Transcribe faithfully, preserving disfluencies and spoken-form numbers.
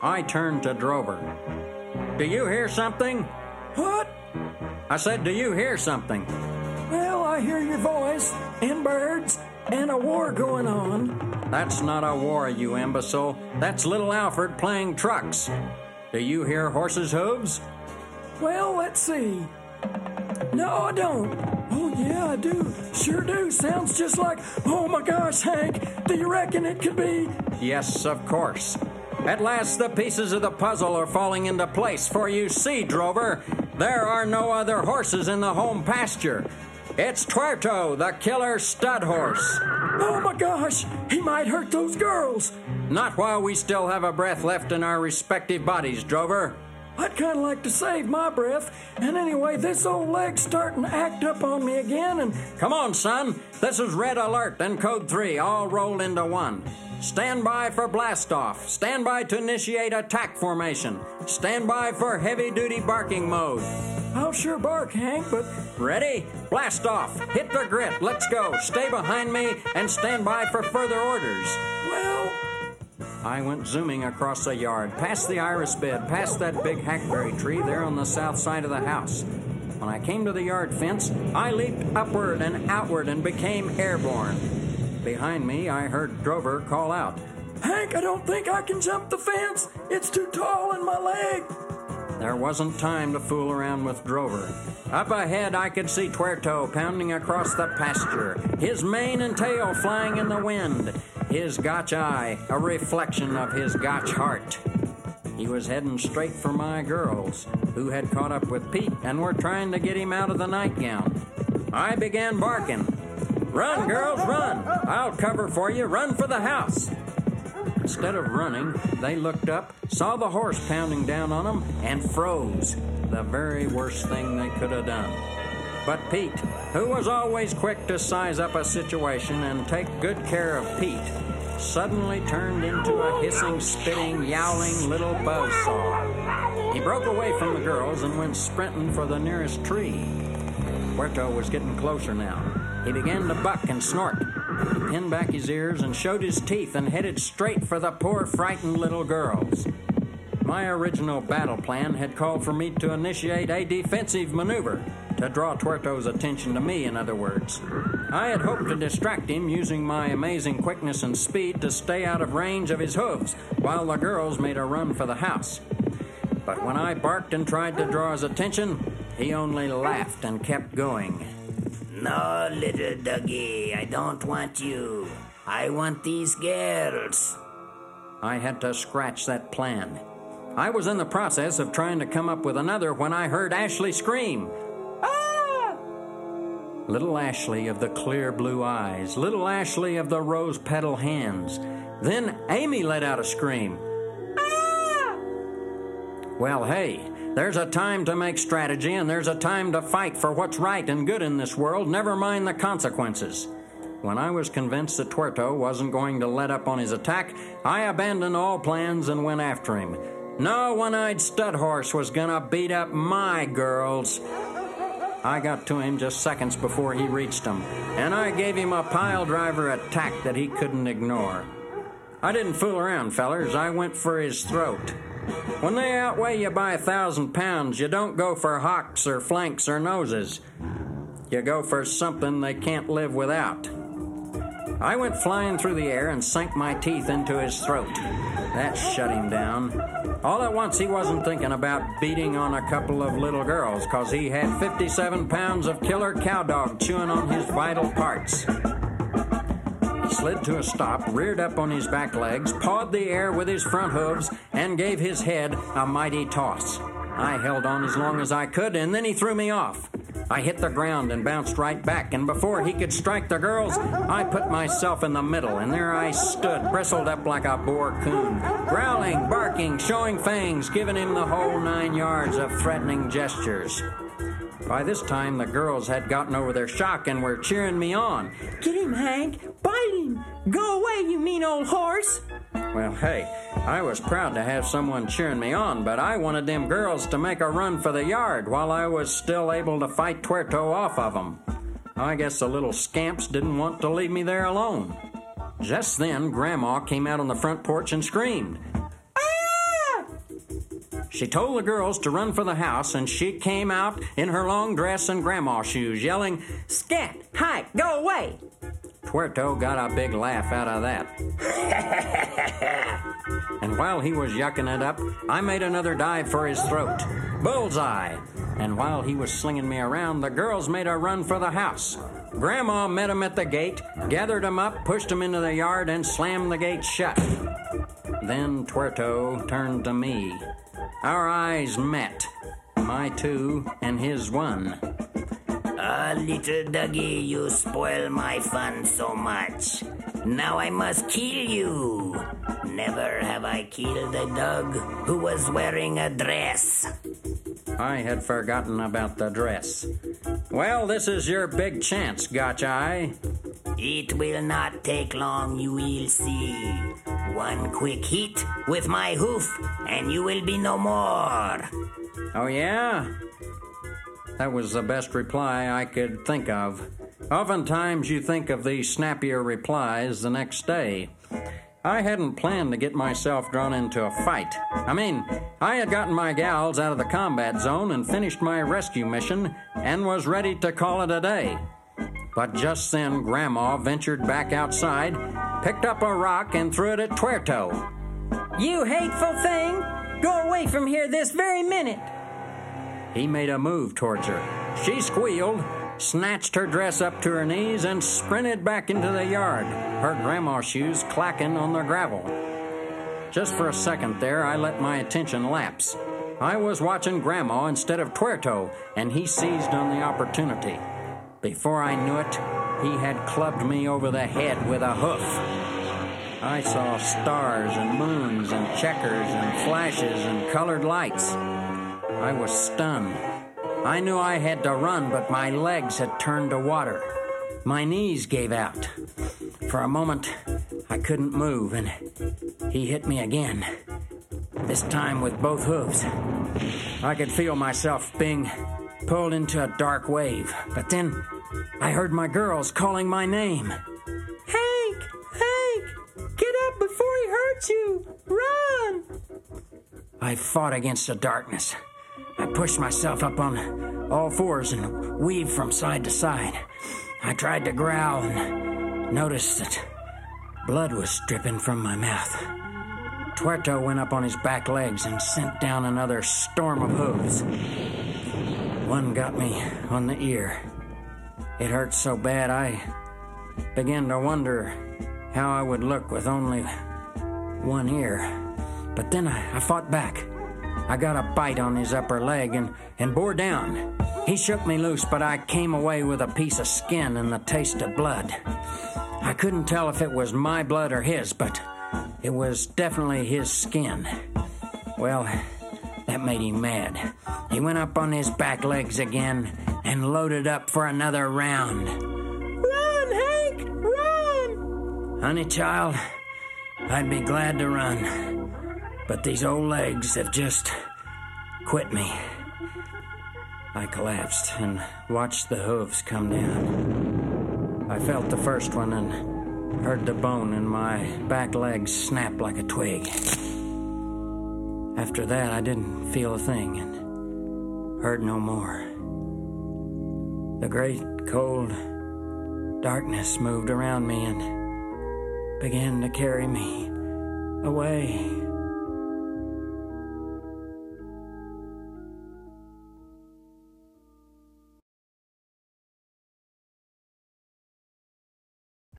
I turned to Drover. Do you hear something? What? I said, do you hear something? Well, I hear your voice, and birds, and a war going on. That's not a war, you imbecile. That's little Alfred playing trucks. Do you hear horses' hooves? Well, let's see. No, I don't. Oh, yeah, I do. Sure do. Sounds just like, oh my gosh, Hank, do you reckon it could be? Yes, of course. At last the pieces of the puzzle are falling into place, for you see, Drover, there are no other horses in the home pasture. It's Tuerto, the killer stud horse. Oh my gosh, he might hurt those girls. Not while we still have a breath left in our respective bodies, Drover. I'd kind of like to save my breath. And anyway, this old leg's starting to act up on me again and... Come on, son. This is Red Alert and Code three, all rolled into one. Stand by for blast off. Stand by to initiate attack formation. Stand by for heavy-duty barking mode. I'll sure bark, Hank, but... Ready? Blast off. Hit the grit. Let's go. Stay behind me and stand by for further orders. Well... I went zooming across the yard, past the iris bed, past that big hackberry tree there on the south side of the house. When I came to the yard fence, I leaped upward and outward and became airborne. Behind me, I heard Drover call out, Hank, I don't think I can jump the fence. It's too tall in my leg. There wasn't time to fool around with Drover. Up ahead, I could see Tuerto pounding across the pasture, his mane and tail flying in the wind, his gotch eye a reflection of his gotch heart. He was heading straight for my girls, who had caught up with Pete and were trying to get him out of the nightgown. I began barking. Run, girls, run! I'll cover for you. Run for the house. Instead of running, they looked up, saw the horse pounding down on them, and froze. The very worst thing they could have done. But Pete, who was always quick to size up a situation and take good care of Pete, suddenly turned into a hissing, spitting, yowling little buzzsaw. He broke away from the girls and went sprinting for the nearest tree. Tuerto was getting closer now. He began to buck and snort. He pinned back his ears and showed his teeth and headed straight for the poor, frightened little girls. My original battle plan had called for me to initiate a defensive maneuver, to draw Tuerto's attention to me, in other words. I had hoped to distract him using my amazing quickness and speed to stay out of range of his hooves, while the girls made a run for the house. But when I barked and tried to draw his attention, he only laughed and kept going. No, little doggy, I don't want you. I want these girls. I had to scratch that plan. I was in the process of trying to come up with another when I heard Ashley scream. Ah! Little Ashley of the clear blue eyes, little Ashley of the rose petal hands. Then Amy let out a scream. Ah! Well, hey, there's a time to make strategy and there's a time to fight for what's right and good in this world, never mind the consequences. When I was convinced that Tuerto wasn't going to let up on his attack, I abandoned all plans and went after him. No one-eyed stud horse was gonna beat up my girls. I got to him just seconds before he reached them, and I gave him a pile driver attack that he couldn't ignore. I didn't fool around, fellers. I went for his throat. When they outweigh you by a thousand pounds, you don't go for hocks or flanks or noses. You go for something they can't live without. I went flying through the air and sank my teeth into his throat. That shut him down. All at once, he wasn't thinking about beating on a couple of little girls, because he had fifty-seven pounds of killer cowdog chewing on his vital parts. He slid to a stop, reared up on his back legs, pawed the air with his front hooves, and gave his head a mighty toss. I held on as long as I could, and then he threw me off. I hit the ground and bounced right back, and before he could strike the girls, I put myself in the middle, and there I stood, bristled up like a boar coon, growling, barking, showing fangs, giving him the whole nine yards of threatening gestures. By this time, the girls had gotten over their shock and were cheering me on. Get him, Hank! Bite him! Go away, you mean old horse! Well, hey, I was proud to have someone cheering me on, but I wanted them girls to make a run for the yard while I was still able to fight Tuerto off of them. I guess the little scamps didn't want to leave me there alone. Just then, Grandma came out on the front porch and screamed. Ah! She told the girls to run for the house, and she came out in her long dress and grandma shoes, yelling, "Scat! Hike! Go away!" Tuerto got a big laugh out of that. And while he was yucking it up, I made another dive for his throat. Bullseye! And while he was slinging me around, the girls made a run for the house. Grandma met him at the gate, gathered him up, pushed him into the yard, and slammed the gate shut. Then Tuerto turned to me. Our eyes met, my two and his one. Ah, little Dougie, you spoil my fun so much. Now I must kill you. Never have I killed a dog who was wearing a dress. I had forgotten about the dress. Well, this is your big chance, Gotch-Eye. It will not take long, you will see. One quick hit with my hoof, and you will be no more. Oh, yeah? That was the best reply I could think of. Oftentimes you think of these snappier replies the next day. I hadn't planned to get myself drawn into a fight. I mean, I had gotten my gals out of the combat zone and finished my rescue mission and was ready to call it a day. But just then, Grandma ventured back outside, picked up a rock, and threw it at Tuerto. "You hateful thing! Go away from here this very minute!" He made a move towards her. She squealed, snatched her dress up to her knees, and sprinted back into the yard, her grandma shoes clacking on the gravel. Just for a second there, I let my attention lapse. I was watching Grandma instead of Tuerto, and he seized on the opportunity. Before I knew it, he had clubbed me over the head with a hoof. I saw stars and moons and checkers and flashes and colored lights. I was stunned. I knew I had to run, but my legs had turned to water. My knees gave out. For a moment, I couldn't move, and he hit me again, this time with both hooves. I could feel myself being pulled into a dark wave, but then I heard my girls calling my name. "Hank! Hank! Get up before he hurts you! Run!" I fought against the darkness. I pushed myself up on all fours and weaved from side to side. I tried to growl and noticed that blood was dripping from my mouth. Tuerto went up on his back legs and sent down another storm of hooves. One got me on the ear. It hurt so bad I began to wonder how I would look with only one ear. But then I, I fought back. I got a bite on his upper leg and, and bore down. He shook me loose, but I came away with a piece of skin and the taste of blood. I couldn't tell if it was my blood or his, but it was definitely his skin. Well, that made him mad. He went up on his back legs again and loaded up for another round. "Run, Hank! Run!" Honey child, I'd be glad to run, but these old legs have just quit me. I collapsed and watched the hooves come down. I felt the first one and heard the bone in my back leg snap like a twig. After that, I didn't feel a thing and heard no more. The great, cold darkness moved around me and began to carry me away